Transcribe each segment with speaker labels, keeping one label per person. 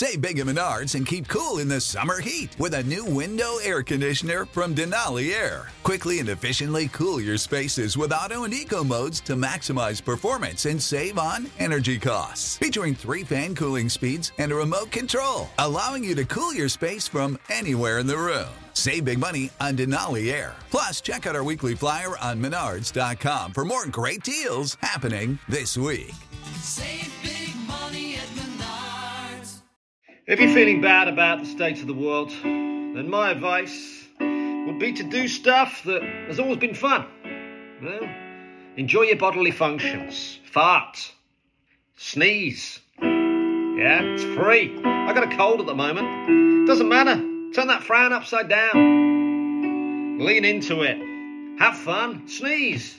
Speaker 1: Save big at Menards and keep cool in the summer heat with a new window air conditioner from Denali Air. Quickly and efficiently cool your spaces with auto and eco modes to maximize performance and save on energy costs. Featuring 3 fan cooling speeds and a remote control, allowing you to cool your space from anywhere in the room. Save big money on Denali Air. Plus, check out our weekly flyer on Menards.com for more great deals happening this week.
Speaker 2: Save big money at Menards.
Speaker 3: If you're feeling bad about the state of the world, then my advice would be to do stuff that has always been fun. Well, enjoy your bodily functions. Fart. Sneeze. Yeah, it's free. I got a cold at the moment. Doesn't matter. Turn that frown upside down. Lean into it. Have fun. Sneeze.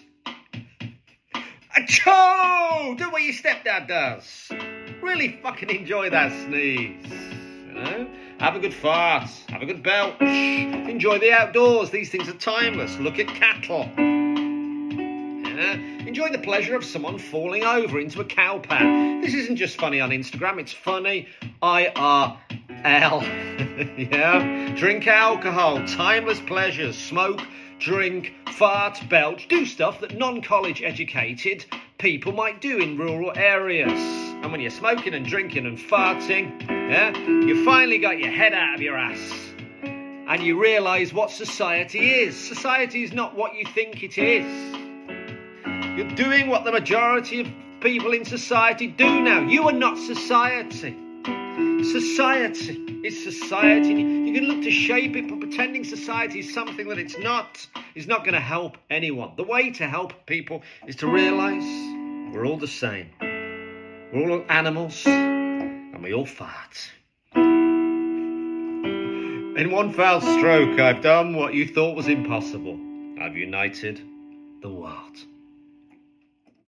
Speaker 3: Achoo! Do what your stepdad does. Really fucking enjoy that sneeze. You know? Have a good fart. Have a good belch. Enjoy the outdoors. These things are timeless. Look at cattle. Yeah? Enjoy the pleasure of someone falling over into a cow pad. This isn't just funny on Instagram. It's funny IRL. Yeah? Drink alcohol. Timeless pleasures. Smoke. Drink, fart, belch, do stuff that non-college educated people might do in rural areas. And when you're smoking and drinking and farting, yeah, you finally got your head out of your ass. And you realise what society is. Society is not what you think it is. You're doing what the majority of people in society do now. You are not society. Society is society. You can look to shape it, but pretending society is something that it's not is not going to help anyone. The way to help people is to realise we're all the same. We're all animals, and we all fart. In one foul stroke, I've done what you thought was impossible. I've united the world.